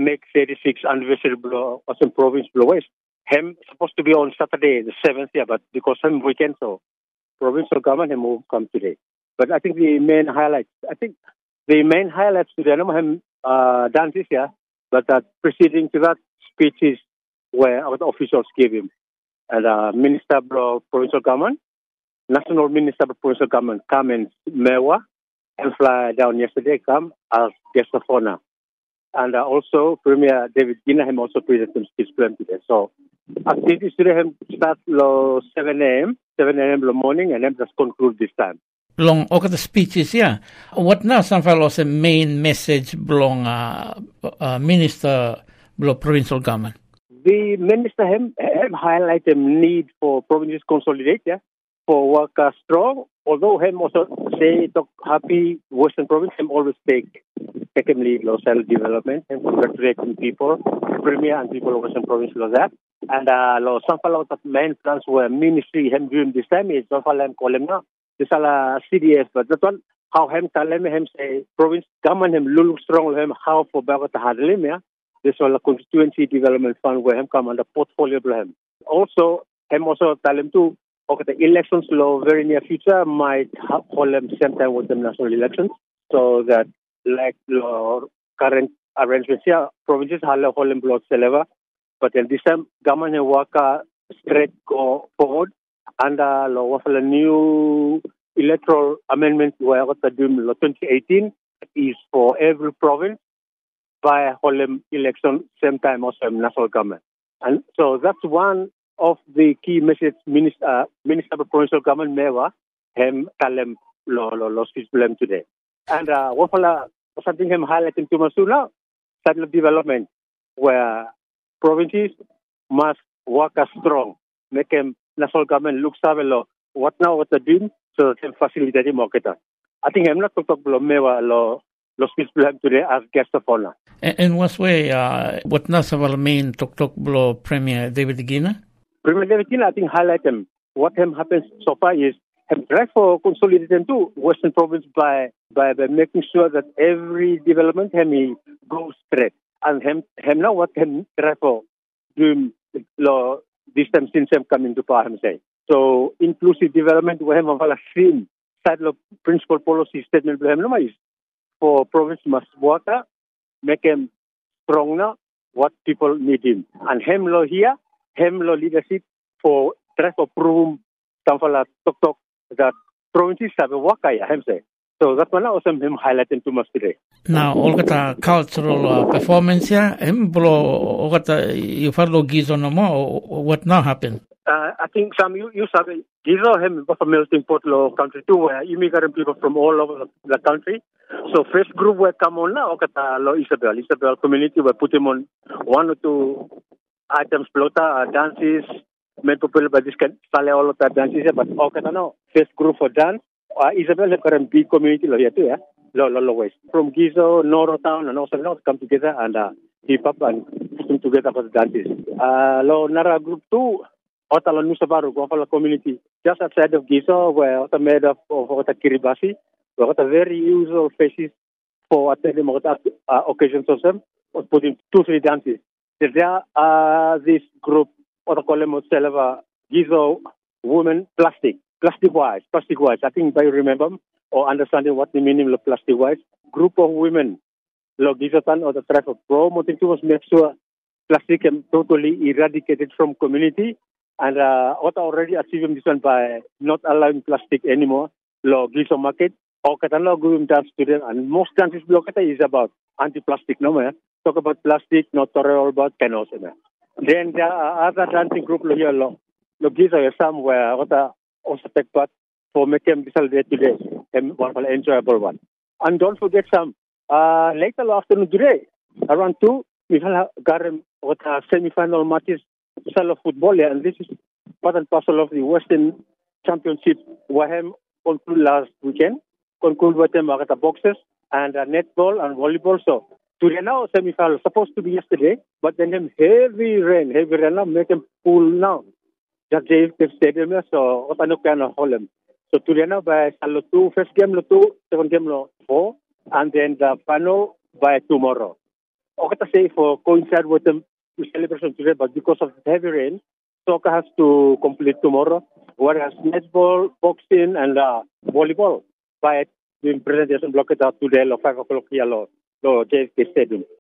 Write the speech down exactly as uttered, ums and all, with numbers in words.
make thirty-sixth anniversary blow of some province blow west. Him supposed to be on Saturday the seventh year, but because him weekend, so provincial government him will come today. But I think the main highlights, I think the main highlights today, I know him uh, dance this year, but uh, preceding to that speeches where our officials gave him. And uh, Minister of Provincial Government, National Minister of Provincial Government, come in Mewa and fly down yesterday, come as guest of honor. And uh, also Premier David Gina him also presented some speech plan today. So activities today him start lo seven a.m., seven a.m. in the morning, and then just conclude this time. Long okay the speeches, yeah. What now some fellows the main message belong uh, uh, Minister below Provincial Government? The minister him, him highlight the need for provinces consolidate, yeah, for workers strong. Although him also say talk happy Western province, him always take take him lead law self development and congratulating people, premier and people of Western province law that. And uh law some fellow that main plans were ministry him during this time is some fellow him call him now. This is a C D S, but that one how him tell him him say province government him lulu strong him how for bago to handle him, yeah. This was a constituency development fund where him come under portfolio of him. Also, him also tell him to okay, the elections law very near future might hold them same time with the national elections, so that like the current arrangements here, provinces have hold them block seleva, but then this time government will work uh, straight go forward under law of the new electoral amendment where what the twenty eighteen is for every province by holding election same time also national government. And so that's one of the key messages Minister, uh, Minister of Provincial Government Mewa him kalem lo lo lo speech blame today. And uh what something him highlighting to Masuna, settle development where provinces must work as strong, make them national government look savelo what now what they're doing so that can facilitate the market. I think I'm not talking about Mewa lo lo speech blame today as guest of honor. And, and what's way uh, what Nasaval main talk talk below Premier David Gina? Premier David Gina, I think highlight him. What him happens so far is him try for consolidating to Western Province by, by by making sure that every development him he goes straight. And him him now what him try for doing law this time since him coming to power him say. So inclusive development where him have a same side of principal policy statement for him no is for province must work make him stronger what people need him. And him law here, him law leadership for try for prove tamfala talk talk that provinces have a work I him say. So that's one also him highlighting too much today. Now all the cultural uh, performance here, him below what you follow Gizo no more what now happened? Uh, I think some you you sabi Gizo him was a melting pot law country too where immigrant people from all over the country. So first group will come on now, kata lo Isabel. Isabel community will put him on one or two items, plota, uh, dances, made popular by this kind all of that dances, but okay, no, first group for dance. Uh, Isabel have got a big community lo here too, yeah, lo lo lo west. From Gizo, Noro town, and also North come together and uh, hip hop and put them together for the dances. Uh, lo Nara group two. Otala Nusa Baru, Guafala community, just outside of Gizo, where it's made up of Ota Kiribati, where it's very usual faces for attending uh, occasions of them, was putting two, three dances. There are uh, this group, Ota Kolemo Seleva, Gizo women, plastic, plastic wise, plastic wise. I think by remember or understanding what the meaning of plastic wise, group of women, Lo Gizotan or the tribe of promoting to make sure plastic is totally eradicated from community. And uh, what already achieving this one by not allowing plastic anymore, lo Gizo market, or katana going dance to them, and most dances blockata is about anti-plastic, no man. Talk about plastic, not all about canoes. Then there are other dancing group lo here lo lo Gizo somewhere what also take part for making this day today and one enjoyable one. And don't forget some uh, later afternoon today around two we have got what a semi-final matches. Of football, yeah, and this is part and parcel of the Western Championship. Wahem concluded last weekend. Concluded with them at the boxes and uh, netball and volleyball. So today now semi-final supposed to be yesterday, but then them heavy rain, heavy rain now make them pool now. Just the stadium, so what I know can hold them. So today now by Salo two, first game lo two, second game lo four, and then the final by tomorrow. okay to say for coincide with the celebration today, but because of the heavy rain, soccer has to complete tomorrow, whereas netball, boxing, and uh, volleyball by the presentation blocked out today at five o'clock here at J F K Stadium.